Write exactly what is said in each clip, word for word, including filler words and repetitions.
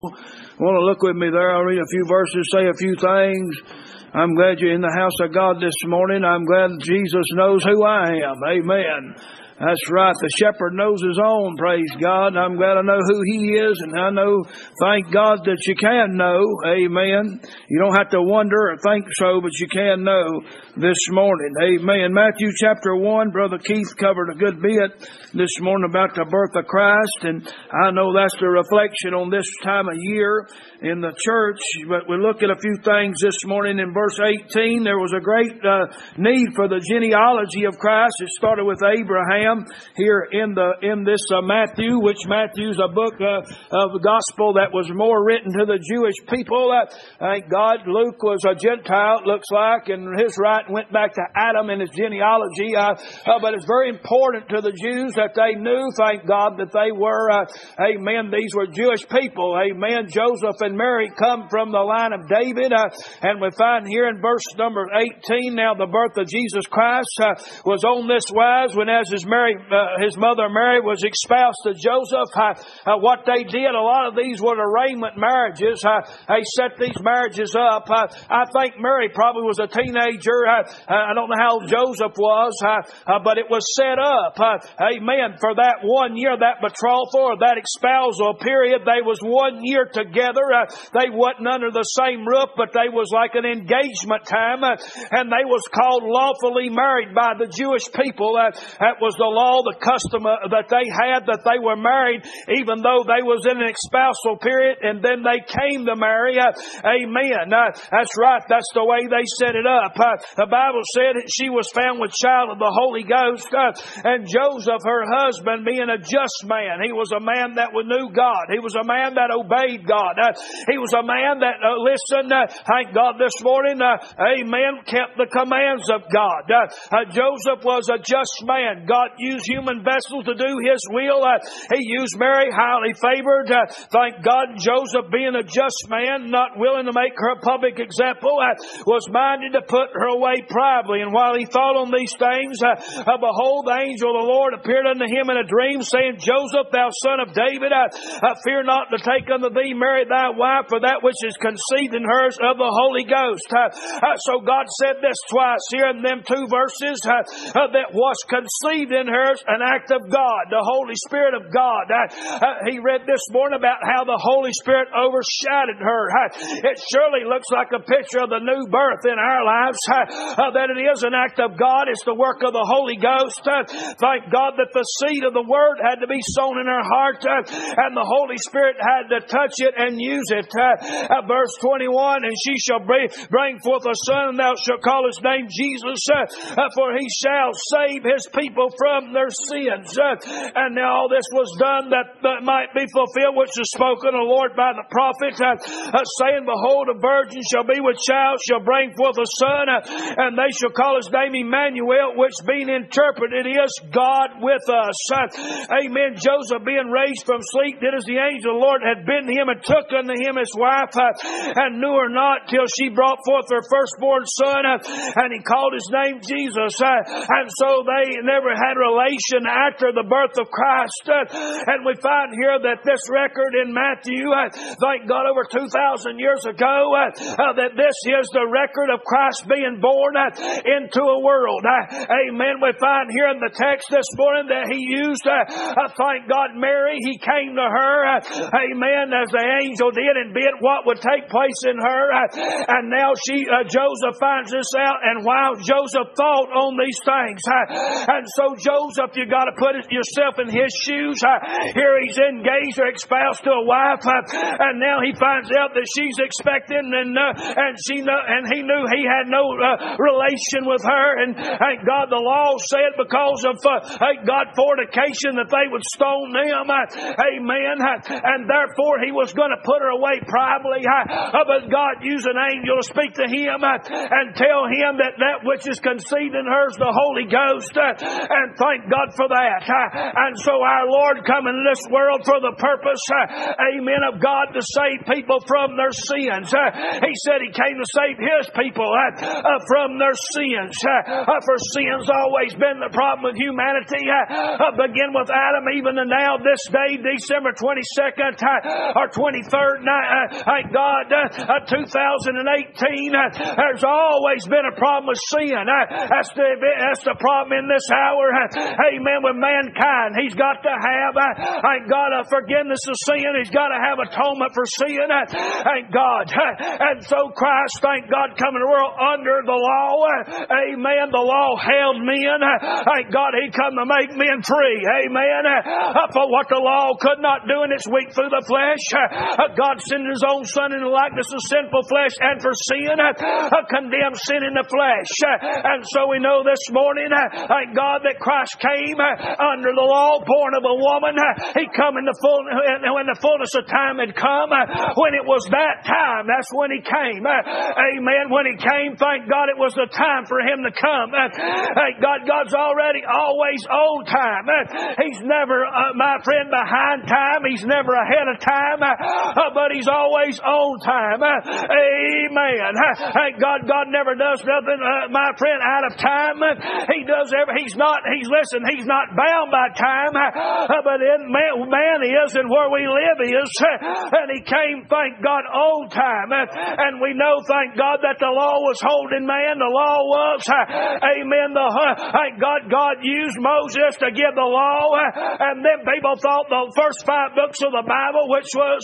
Want to look with me there? I'll read a few verses, say a few things. I'm glad you're in the house of God this morning. I'm glad Jesus knows who I am. Amen. That's right. The shepherd knows his own, praise God. I'm glad I know who he is, and I know, thank God, that you can know. Amen. You don't have to wonder or think so, but you can know this morning. Amen. Matthew chapter one, Brother Keith covered a good bit this morning about the birth of Christ, and I know that's the reflection on this time of year in the church, but we look at a few things this morning. In verse eighteen, there was a great uh, need for the genealogy of Christ. It started with Abraham here in the in this uh, Matthew, which Matthew's a book uh, of the gospel that was more written to the Jewish people. Uh, thank God, Luke was a Gentile, it looks like, and his writing went back to Adam and his genealogy. Uh, uh, but it's very important to the Jews that they knew, thank God, that they were, uh, amen, these were Jewish people. Amen. Joseph and Mary come from the line of David, uh, and we find here in verse number eighteen, now the birth of Jesus Christ uh, was on this wise, when as his Mary, uh, his mother Mary was espoused to Joseph. Uh, uh, what they did, a lot of these were arrangement marriages. Uh, they set these marriages up. Uh, I think Mary probably was a teenager. Uh, I don't know how old Joseph was, uh, uh, but it was set up. Uh, amen. For that one year, that betrothal or that espousal period, they was one year together. Uh, they wasn't under the same roof, but they was like an engagement time, uh, and they was called lawfully married by the Jewish people. Uh, that was the law, the custom uh, that they had, that they were married even though they was in an espousal period, and then they came to marry. Uh, amen. Uh, that's right. That's the way they set it up. Uh, the Bible said that she was found with child of the Holy Ghost, uh, and Joseph, her husband, being a just man. He was a man that knew God. He was a man that obeyed God. Uh, he was a man that, uh, listen, uh, thank God this morning, uh, amen, kept the commands of God. Uh, uh, Joseph was a just man. God used human vessels to do His will. Uh, he used Mary, highly favored. Uh, thank God, Joseph, being a just man, not willing to make her a public example, uh, was minded to put her away privately. And while he thought on these things, uh, uh, behold, the angel of the Lord appeared unto him in a dream, saying, Joseph, thou son of David, uh, uh, fear not to take unto thee Mary thy wife, for that which is conceived in her is of the Holy Ghost. Uh, uh, so God said this twice here in them two verses, uh, uh, that was conceived in her is an act of God, the Holy Spirit of God. Uh, uh, he read this morning about how the Holy Spirit overshadowed her. Uh, it surely looks like a picture of the new birth in our lives, uh, uh, that it is an act of God. It's the work of the Holy Ghost. Uh, thank God that the seed of the Word had to be sown in her heart, uh, and the Holy Spirit had to touch it and use it. Uh, uh, verse twenty-one, and she shall bring, bring forth a son, and thou shalt call his name Jesus, uh, uh, for he shall save his people from their sins. Uh, and now all this was done that, that might be fulfilled, which is spoken of the Lord by the prophet, uh, uh, saying, behold, a virgin shall be with child, shall bring forth a son, uh, and they shall call his name Emmanuel, which being interpreted is God with us. Uh, amen. Joseph, being raised from sleep, did as the angel of the Lord had bidden him, and took unto him his wife, uh, and knew her not till she brought forth her firstborn son, uh, and he called his name Jesus. Uh, and so they never had relation after the birth of Christ. Uh, and we find here that this record in Matthew, uh, thank God, over two thousand years ago, uh, uh, that this is the record of Christ being born uh, into a world. Uh, amen. We find here in the text this morning that he used, uh, uh, thank God, Mary. He came to her, uh, amen, as the angel did, and bid what would take place in her. Uh, and now she, uh, Joseph finds this out, and while Joseph thought on these things, uh, and so Joseph, you got to put yourself in his shoes. Uh, here he's engaged or espoused to a wife, uh, and now he finds out that she's expecting, and uh, and she know, and he knew he had no uh, relation with her, and thank God the law said because of uh, thank God fornication that they would stone them. Uh, amen. Uh, and therefore he was going to put her away privately. Uh, but God used an angel to speak to him uh, and tell him that that which is conceived in her is the Holy Ghost. Uh, and thank God for that. And so our Lord come into this world for the purpose, amen, of God to save people from their sins. He said He came to save His people from their sins. For sin's always been the problem with humanity. Begin with Adam even to now, this day, December twenty-second or twenty-third, thank God, two thousand eighteen. There's always been a problem with sin. That's the, that's the problem in this hour. Amen. With mankind, He's got to have, thank God, a forgiveness of sin. He's got to have atonement for sin. Thank God. And so Christ, thank God, come in the world under the law. Amen. The law held men. Thank God He come to make men free. Amen. For what the law could not do in its weak through the flesh, God sent His own Son in the likeness of sinful flesh, and for sin, condemned sin in the flesh. And so we know this morning, thank God, that Christ came under the law, born of a woman. He come in the full, when the fullness of time had come. When it was that time, that's when He came. Amen. When He came, thank God, it was the time for Him to come. Thank God, God's already always on time. He's never, uh, my friend, behind time. He's never ahead of time, uh, but He's always on time. Amen. Thank God, God never does nothing, uh, my friend, out of time. He does every, He's not, He's, listen, He's not bound by time, uh, but in man, man is, and where we live is, and He came, thank God, on time. And we know, thank God, that the law was holding man. The law was, amen, the, thank God, God used Moses to give the law, and then people thought the first five books of the Bible, which was,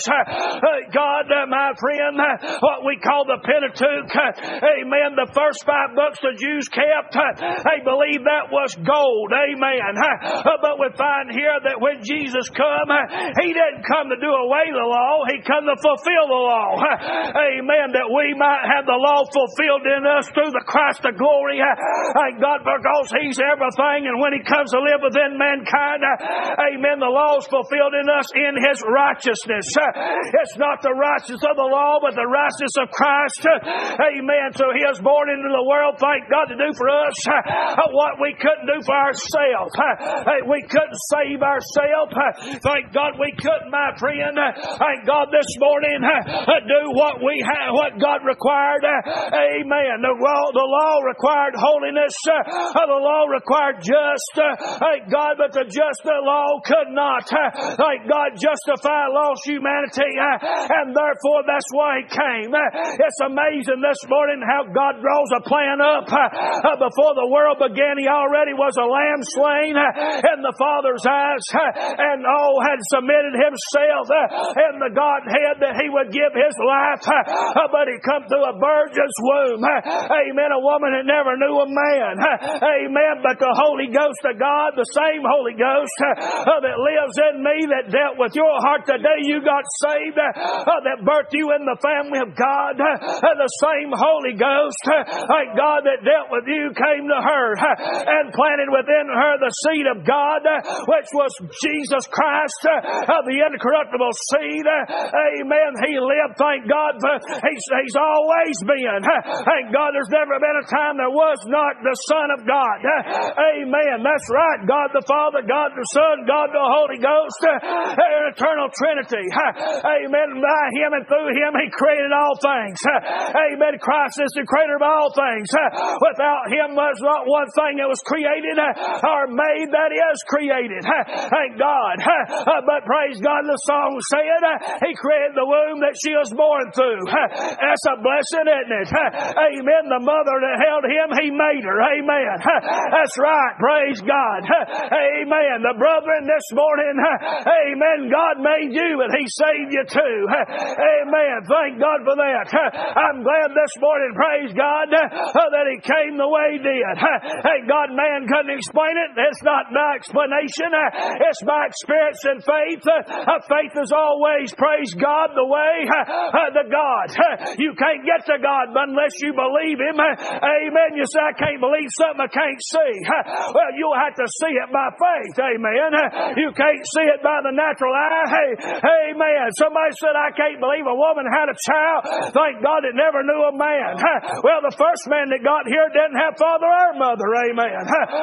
God, my friend, what we call the Pentateuch, amen, the first five books the Jews kept, they believed that was gold, amen. But we find here that when Jesus come, He didn't come to do away the law, He come to fulfill the law, amen, that we might have the law fulfilled in us through the Christ of glory. Thank God, because He's everything, and when He comes to live within mankind, amen, the law is fulfilled in us in His righteousness. It's not the righteousness of the law, but the righteousness of Christ. Amen. So He was born into the world, thank God, to do for us what we couldn't do for ourselves. We couldn't save ourselves. Thank God we couldn't, my friend. Thank God this morning do what we have, what God required. Amen. The law, the law required holiness. The law required just. Thank God, but the just the law could not, thank God, justify lost humanity, and therefore that's why He came. It's amazing this morning how God draws a plan up. Before the world began, He already was a lamb slain in the Father's eyes, and all had submitted Himself in the Godhead that He would give His life, but He come through a virgin's womb. Amen. A woman that never knew a man. Amen. But the Holy Ghost of God, the same Holy Ghost uh, that lives in me, that dealt with your heart the day you got saved, uh, that birthed you in the family of God, uh, the same Holy Ghost, uh, like God, that dealt with you, came to her uh, and planted within her the seed of God, uh, which was Jesus Christ, uh, the incorruptible seed. Uh, amen. He lived, thank God, for, he's, he's always been. Uh, thank God, there's never been a time there was not the Son of God. Uh, amen. That's right. God the Father, God the Son, God the Holy Ghost, uh, an eternal Trinity. Uh, amen. By Him and through Him, He created all things. Uh, amen. Christ is the creator of all things. Uh, without Him, there's not one thing that was created uh, or made that is created. Uh, thank God. Uh, but praise God, the song said, uh, He created the womb that she was born through. Uh, that's a blessing, isn't it? Uh, amen. The mother that held Him, He made her. Amen. Uh, that's right. Praise God. Uh, amen. The brethren this morning, uh, amen, God made you and He saved you too. Uh, amen. Thank God for that. Uh, I'm glad this morning, praise God, uh, that He came the way He did. Uh, thank God, man couldn't explain it. It's not my explanation. Uh, it's my experience and faith. Uh, faith is always, praise God, the way uh, to God. Uh, you can't get to God unless you believe Him. Uh, amen. You say, I can't believe something I can't see. Uh, well, you'll have to see it by faith. Amen. Uh, you can't see it by the natural eye. Hey, amen. Somebody said, I can't believe a woman had a child. Thank God it never knew a man. Uh, well, the first man that got here didn't have father or mother. Amen. Uh, that's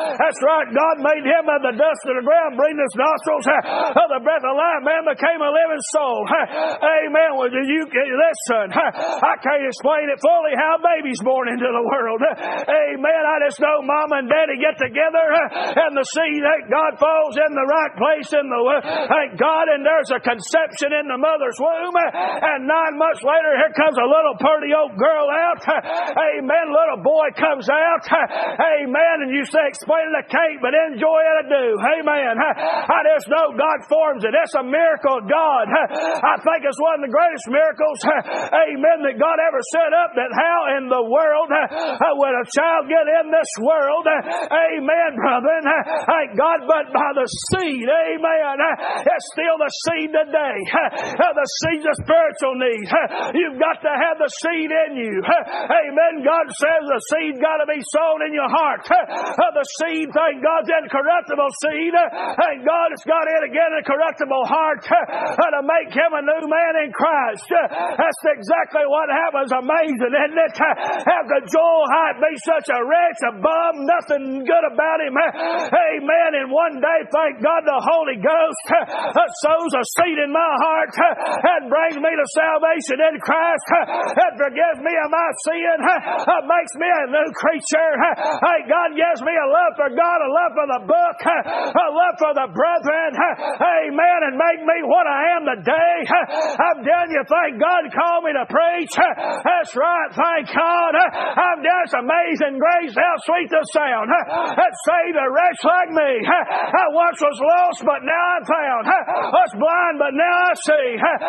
right. God made him of the dust of the ground, breathed his nostrils of the breath of life. Man became a living soul. Amen. Well, you listen. I can't explain it fully how a baby's born into the world. Amen. I just know Mama and Daddy get together and the seed, thank God, falls in the right place in the thank God, and there's a conception in the mother's womb. And nine months later, here comes a little pretty old girl out. Amen. Little boy comes out. Amen. And you say, explain it, I can't, but enjoy it, I do. Amen. I just know God forms it. That's a miracle of God. I think it's one of the greatest miracles, amen, that God ever set up, that how in the world would a child get in this world, amen, brother, thank God, but by the seed, amen. It's still the seed today. The seed's a spiritual need. You've got to have the seed in you. Amen. God says the seed's got to be sown in your heart. The seed, thank God, is incorruptible seed. Thank God it's got in again a corruptible heart to make him a new man in Christ. That's exactly what happens. Amazing, isn't it? How could Joel Hyde be such a wretch, a bum, nothing good about him? Amen. And one day, thank God, the Holy Ghost sows a seed in my heart and brings me to salvation in Christ and forgives me of my sin, makes me a new creature. Thank God gives me a love for God, a love for the book, a love for the brethren. Amen. And make me what I am today. I'm telling you, thank God called me to preach. That's right. Thank God. I'm done. It's amazing grace. How sweet the sound that saved a wretch like me. I once was lost, but now I'm found. I was blind, but now I see.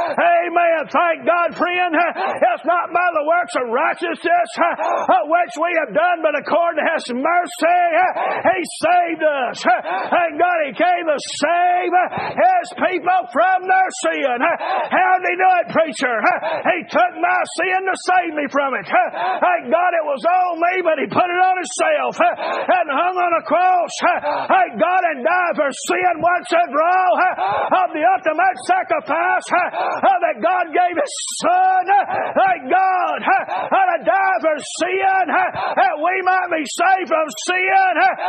Amen. Thank God, friend. It's not by the works of righteousness which we have done, but according to His mercy, He saved us. Thank God He came to save His people from their sin. How did He do it, preacher? He took my sin to save me from it. Thank God it was on me, but He put it on Himself and hung on a cross. Thank God and died for sin once and for all. Of the ultimate sacrifice that God gave His Son. Thank God to die for sin that we might be saved from sin.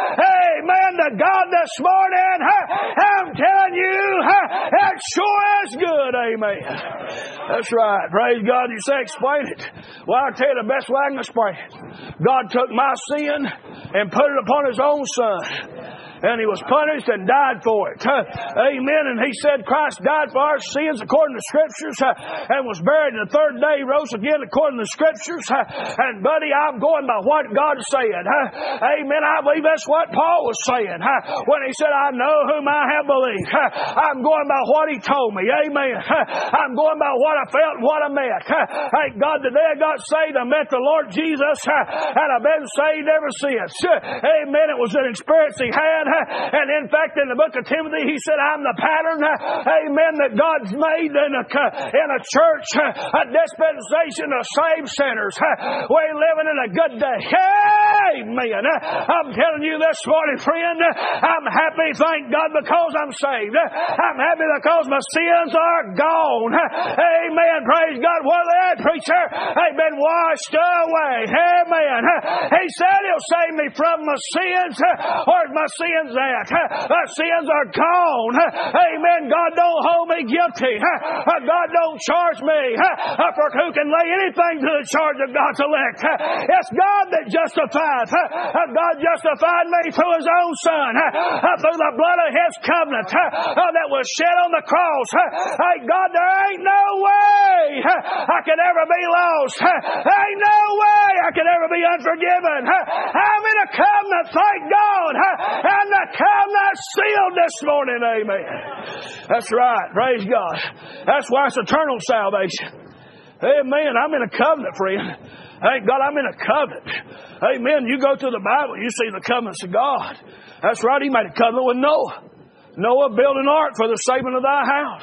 Amen to God this morning. I'm telling you, it sure is good. Amen. That's right. Praise God. You say, explain it. Well, I'll tell you the best way I can explain it. God took my sin and put it upon His own Son. And He was punished and died for it. Amen. And He said Christ died for our sins according to Scriptures and was buried, and the third day rose again according to Scriptures. And buddy, I'm going by what God said. Amen. I believe that's what Paul was saying when he said, I know whom I have believed. I'm going by what He told me. Amen. I'm going by what I felt and what I met. Thank God today I got saved. I met the Lord Jesus and I've been saved ever since. Amen. It was an experience He had. And in fact, in the book of Timothy, he said, I'm the pattern, amen, that God's made in a, in a church, a dispensation of saved sinners. We're living in a good day. Amen. I'm telling you this morning, friend, I'm happy, thank God, because I'm saved. I'm happy because my sins are gone. Amen. Praise God. What are they at, preacher? They've been washed away. Amen. He said He'll save me from my sins. Where's my sins at? My sins are gone. Amen. God don't hold me guilty. God don't charge me. For who can lay anything to the charge of God's elect? It's God that justifies. God justified me through His own Son, through the blood of His covenant that was shed on the cross. Thank God, there ain't no way I could ever be lost. There ain't no way I could ever be unforgiven. I'm in a covenant, thank God. And the covenant sealed this morning. Amen. That's right. Praise God. That's why it's eternal salvation. Amen. I'm in a covenant, friend. Thank God I'm in a covenant. Amen. You go to the Bible, you see the covenants of God. That's right. He made a covenant with Noah. Noah built an ark for the saving of thy house.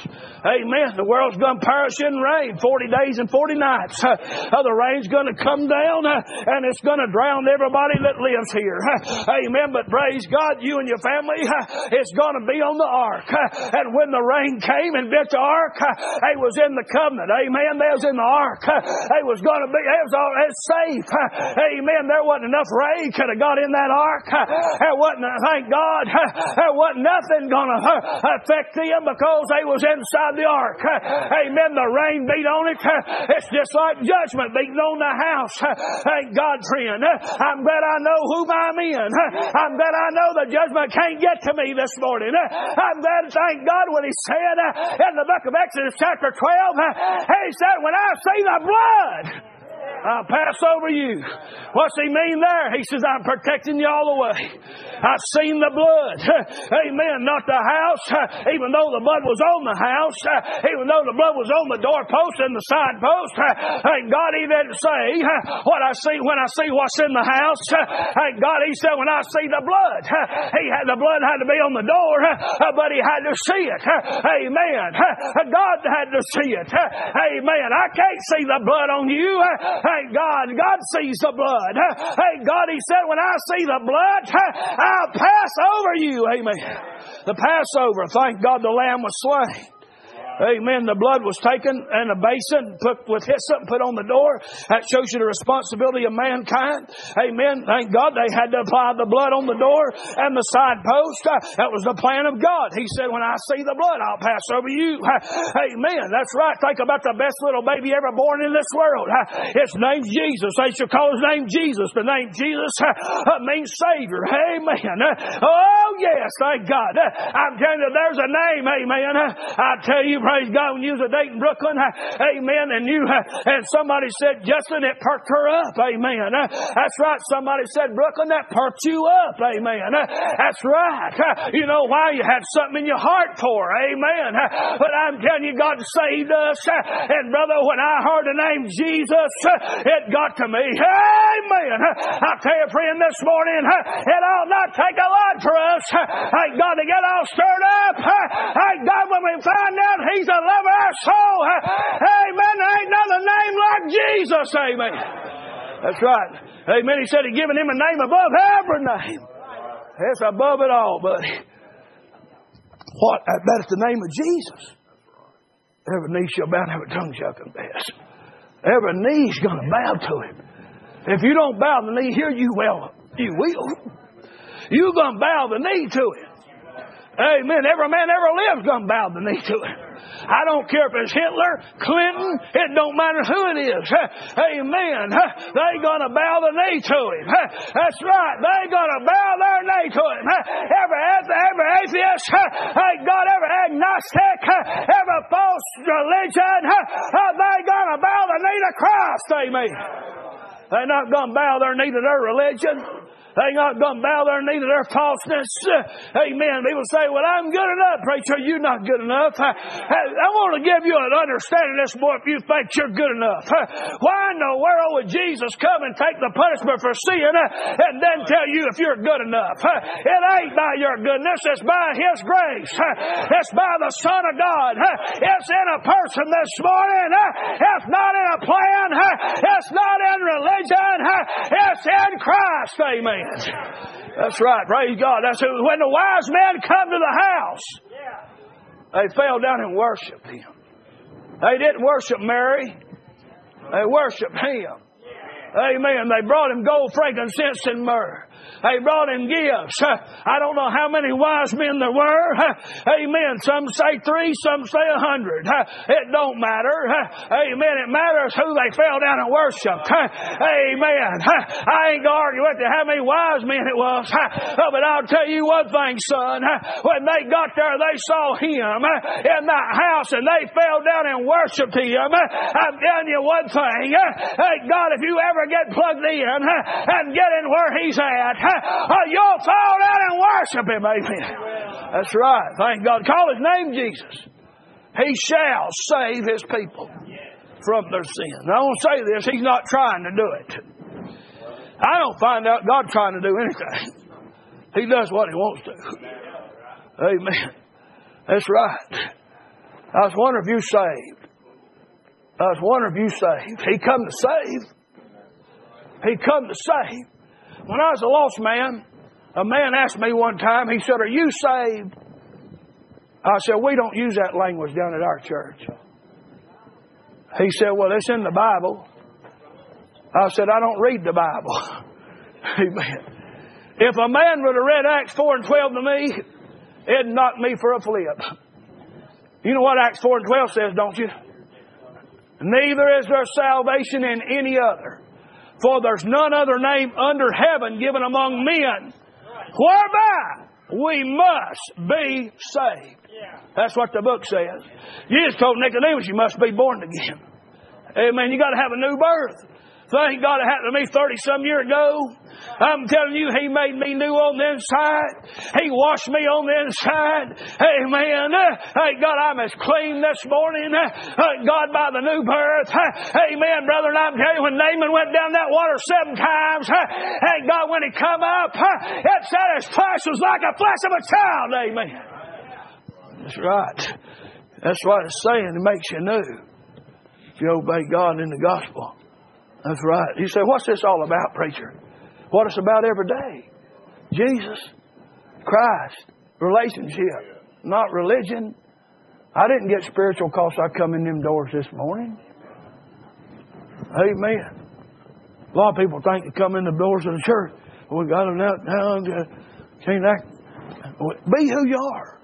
Amen. The world's going to perish in rain forty days and forty nights. Uh, the rain's going to come down uh, and it's going to drown everybody that lives here. Uh, amen. But praise God, you and your family, uh, it's going to be on the ark. Uh, and when the rain came and built the ark, uh, they was in the covenant. Amen. They was in the ark. Uh, they was going to be, it was all it's safe. Uh, amen. There wasn't enough rain could have got in that ark. Uh, there wasn't, thank God, uh, there wasn't nothing going to uh, affect them because they was inside the ark. Amen. The rain beat on it. It's just like judgment beating on the house. Thank God, friend. I'm glad I know whom I'm in. I'm glad I know the judgment can't get to me this morning. I'm glad, thank God, when He said in the book of Exodus chapter twelve, He said, when I see the blood, I'll pass over you. What's He mean there? He says, I'm protecting you all the way. I've seen the blood. Amen. Not the house. Even though the blood was on the house. Even though the blood was on the doorpost and the side post. Thank God He didn't say what I see when I see what's in the house. Thank God He said when I see the blood. He had the blood had to be on the door, but He had to see it. Amen. God had to see it. Amen. I can't see the blood on you. Thank God. God sees the blood. Thank God He said, when I see the blood, I'll pass over you. Amen. The Passover, thank God the Lamb was slain. Amen. The blood was taken in a basin, put with hyssop, put on the door. That shows you the responsibility of mankind. Amen. Thank God they had to apply the blood on the door and the side post. That was the plan of God. He said, when I see the blood, I'll pass over you. Amen. That's right. Think about the best little baby ever born in this world. His name's Jesus. They should call his name Jesus. The name Jesus means Savior. Amen. Oh, yes. Thank God. I'm telling you, there's a name. Amen. I tell you, praise God, when you was a Dayton, Brooklyn, amen, and you, and somebody said, Justin, it perked her up, amen. That's right, somebody said, Brooklyn, that perked you up, amen. That's right. You know why? You had something in your heart for, amen. But I'm telling you, God saved us, and brother, when I heard the name Jesus, it got to me, amen. I tell you, friend, this morning, it ought not take a lot for us, thank God, to get all stirred up, thank God, when we find out He's the lover of our soul. Amen. There ain't another name like Jesus. Amen. That's right. Amen. He said He'd given Him a name above every name. It's above it all, buddy. What? That's the name of Jesus. Every knee shall bow and every tongue shall confess. Every knee's going to bow to Him. If you don't bow the knee here, you will. You will. You're going to bow the knee to Him. Amen. Every man ever lives going to bow the knee to Him. I don't care if it's Hitler, Clinton, it don't matter who it is. Amen. They're going to bow the knee to Him. That's right. They're going to bow their knee to Him. Every, every atheist, thank God, every agnostic, every false religion, they're going to bow the knee to Christ. Amen. They're not going to bow their knee to their religion. They're not going to bow their knee to their falseness. Amen. People say, well, I'm good enough. Preacher, you're not good enough. I, I want to give you an understanding of this, boy, if you think you're good enough. Why in the world would Jesus come and take the punishment for sin and then tell you if you're good enough? It ain't by your goodness. It's by His grace. It's by the Son of God. It's in a person this morning. It's not in a plan. It's not in religion. It's in Christ. Amen. That's right. Praise God. That's who, when the wise men come to the house, they fell down and worshiped Him. They didn't worship Mary. They worshiped Him. Amen. They brought Him gold, frankincense, and myrrh. They brought Him gifts. I don't know how many wise men there were. Amen. Some say three, some say a hundred. It don't matter. Amen. It matters who they fell down and worshiped. Amen. I ain't going to argue with you how many wise men it was. But I'll tell you one thing, son. When they got there, they saw Him in that house and they fell down and worshiped Him. I'm telling you one thing. Thank God, if you ever get plugged in and get in where He's at, you'll fall down and worship Him. Amen. That's right. Thank God. Call His name Jesus. He shall save His people from their sins. Now, I want to say this. He's not trying to do it. I don't find out God trying to do anything. He does what He wants to. Amen. That's right. I was wondering if you saved. I was wondering if you saved. He come to save. He come to save. When I was a lost man, a man asked me one time, he said, are you saved? I said, we don't use that language down at our church. He said, well, it's in the Bible. I said, I don't read the Bible. Amen. If a man would have read Acts four and twelve to me, it'd knock me for a flip. You know what Acts four and twelve says, don't you? Neither is there salvation in any other. For there's none other name under heaven given among men whereby we must be saved. That's what the book says. Jesus told Nicodemus, you must be born again. Amen. You got to have a new birth. Thank God it happened to me thirty-some years ago. I'm telling you, He made me new on the inside. He washed me on the inside. Amen. Thank God I'm as clean this morning. Thank God by the new birth. Amen, brother. And I'm telling you, when Naaman went down that water seven times, thank God when he come up, it said his flesh was like a flesh of a child. Amen. That's right. That's what it's saying. It makes you new. If you obey God in the gospel. That's right. You say, what's this all about, preacher? What it's about every day. Jesus, Christ, relationship, not religion. I didn't get spiritual because I come in them doors this morning. Amen. A lot of people think to come in the doors of the church, we got them out now, can't act. Be who you are.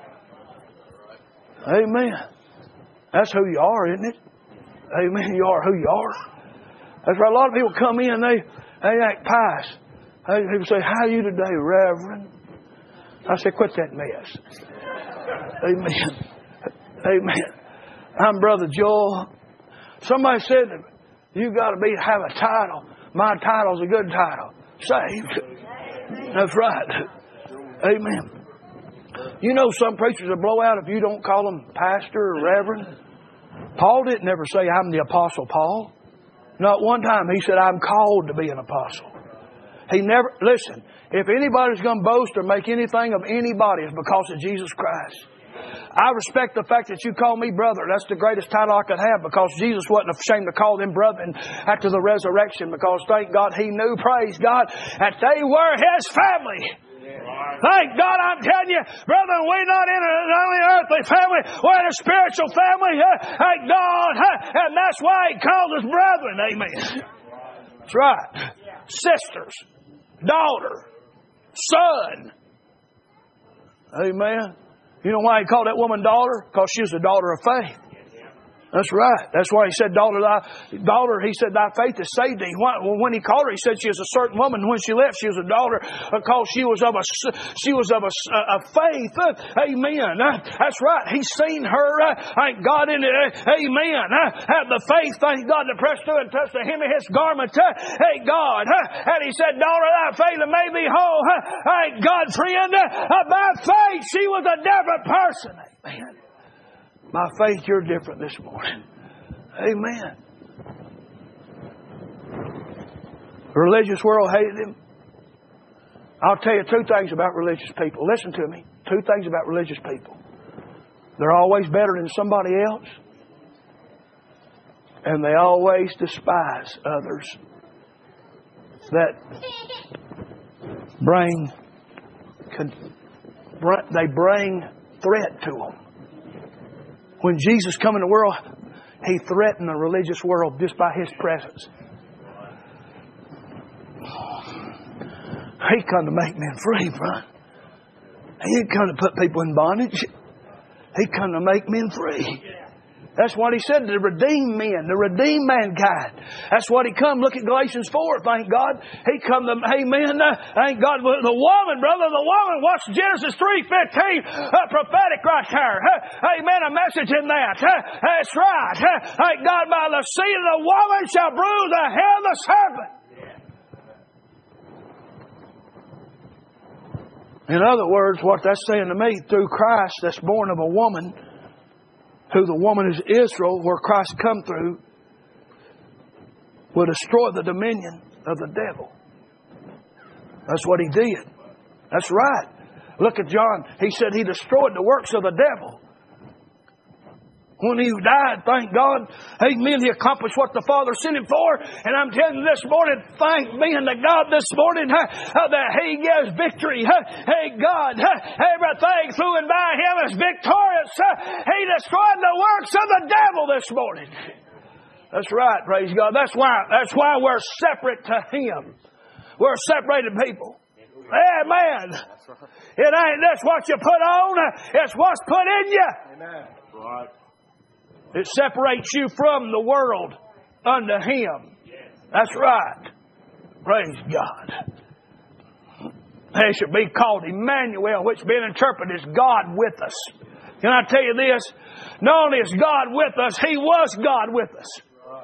Amen. That's who you are, isn't it? Amen. You are who you are. That's right. A lot of people come in, they they act pious. People say, how are you today, Reverend? I say, quit that mess. Amen. Amen. I'm Brother Joel. Somebody said, you got to be have a title. My title's a good title. Saved. That's right. Amen. You know some preachers will blow out if you don't call them pastor or reverend. Paul didn't ever say, I'm the Apostle Paul. Not one time he said, I'm called to be an apostle. He never, listen, if anybody's going to boast or make anything of anybody, it's because of Jesus Christ. I respect the fact that you call me brother. That's the greatest title I could have because Jesus wasn't ashamed to call them brethren after the resurrection because thank God He knew, praise God, that they were His family. Thank God, I'm telling you, brethren, we're not in an only earthly family. We're in a spiritual family. Thank God. And that's why He calls us brethren. Amen. That's right. Sisters, daughter, son. Amen. You know why He called that woman daughter? Because she was a daughter of faith. That's right. That's why He said, daughter, thy, daughter, He said, thy faith has saved thee. When He called her, He said she was a certain woman. When she left, she was a daughter because she was of a, she was of a, a faith. Amen. That's right. He's seen her. Thank God in it. Amen. Have the faith, thank God, to press through and touch the hem of His garment. Thank God. And He said, daughter, thy faith made thee whole. Thank God, friend. By faith, she was a different person. Amen. By faith, you're different this morning. Amen. The religious world hated Him. I'll tell you two things about religious people. Listen to me. Two things about religious people. They're always better than somebody else. And they always despise others that bring, they bring threat to them. When Jesus come in the world, He threatened the religious world just by His presence. He come to make men free, friend. He didn't come to put people in bondage. He come to make men free. That's what He said, to redeem men, to redeem mankind. That's what He come. Look at Galatians four, thank God. He come to, amen, uh, thank God. The woman, brother, the woman, watch Genesis three fifteen, uh, prophetic right there. Uh, amen, a message in that. Uh, that's right. Uh, thank God, by the seed of the woman shall bruise the head of the serpent. In other words, what that's saying to me, through Christ that's born of a woman, who the woman is Israel, where Christ come through, will destroy the dominion of the devil. That's what He did. That's right. Look at John. He said He destroyed the works of the devil. When He died, thank God, amen, He accomplished what the Father sent Him for. And I'm telling you this morning, thank being to God this morning huh, that He gives victory. Huh. Hey, God, huh, everything through and by Him is victorious. Huh. He destroyed the works of the devil this morning. That's right, praise God. That's why, that's why we're separate to Him. We're separated people. Amen. It ain't just what you put on, it's what's put in you. Amen. Right. It separates you from the world unto Him. That's right. Praise God. They should be called Emmanuel, which being interpreted is God with us. Can I tell you this? Not only is God with us, He was God with us.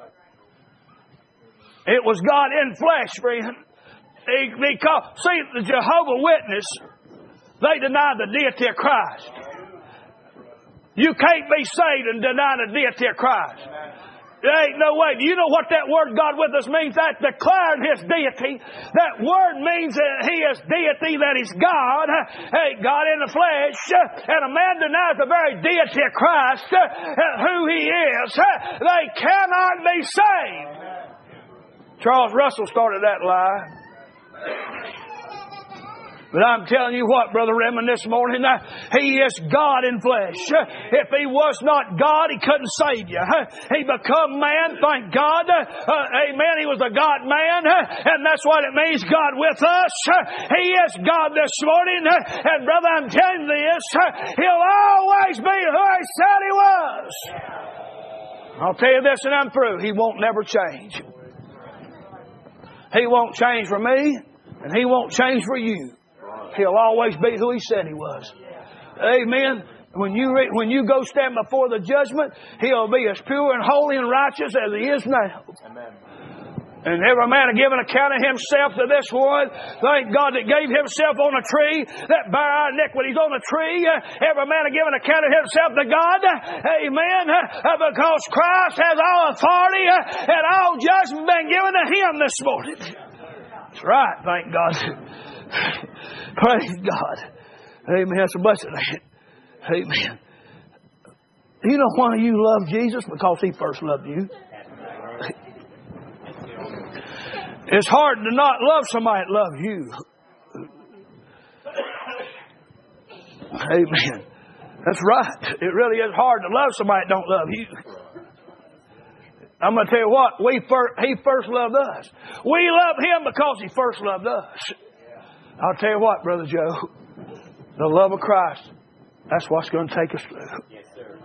It was God in flesh, friend. He, he called, see, the Jehovah's Witness, they deny the deity of Christ. You can't be saved and deny the deity of Christ. There ain't no way. Do you know what that word God with us means? That's declaring His deity. That word means that He is deity, that He's God. Hey, God in the flesh. And a man denies the very deity of Christ, who He is. They cannot be saved. Charles Russell started that lie. But I'm telling you what, Brother Redmond, this morning, uh, He is God in flesh. Uh, if He was not God, He couldn't save you. Uh, he become man, thank God. Uh, uh, amen. He was a God-man, uh, and that's what it means, God with us. Uh, he is God this morning. Uh, and, brother, I'm telling you this, uh, He'll always be who He said He was. I'll tell you this and I'm through. He won't never change. He won't change for me, and He won't change for you. He'll always be who He said He was. Amen. When you re- when you go stand before the judgment, He'll be as pure and holy and righteous as He is now. Amen. And every man will give an account of himself to this one. Thank God that gave Himself on a tree, that bare our iniquities on a tree. Every man will give an account of himself to God. Amen. Because Christ has all authority and all judgment been given to Him this morning. That's right. Thank God. Praise God. Amen. That's a blessing. Amen. You know why you love Jesus? Because He first loved you. It's hard to not love somebody that loves you. Amen. That's right. It really is hard to love somebody that don't love you. I'm going to tell you what. We first, He first loved us. We love Him because He first loved us. I'll tell you what, Brother Joe. The love of Christ, that's what's going to take us through. Yes, sir.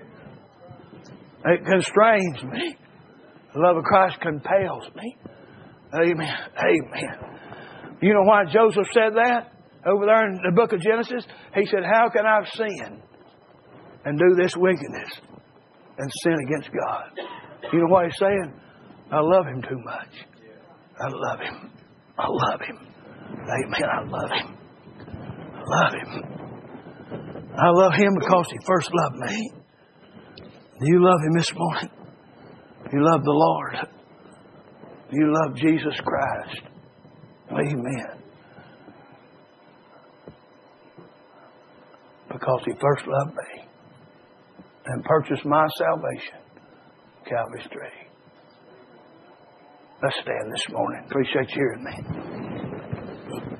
It constrains me. The love of Christ compels me. Amen. Amen. You know why Joseph said that? Over there in the book of Genesis, he said, how can I sin and do this wickedness and sin against God? You know what he's saying? I love Him too much. I love Him. I love Him. Amen. I love Him. I love Him. I love Him because He first loved me. Do you love Him this morning? You love the Lord. You love Jesus Christ. Amen. Because He first loved me and purchased my salvation. Calvary's tree. Let's stand this morning. Appreciate you hearing me.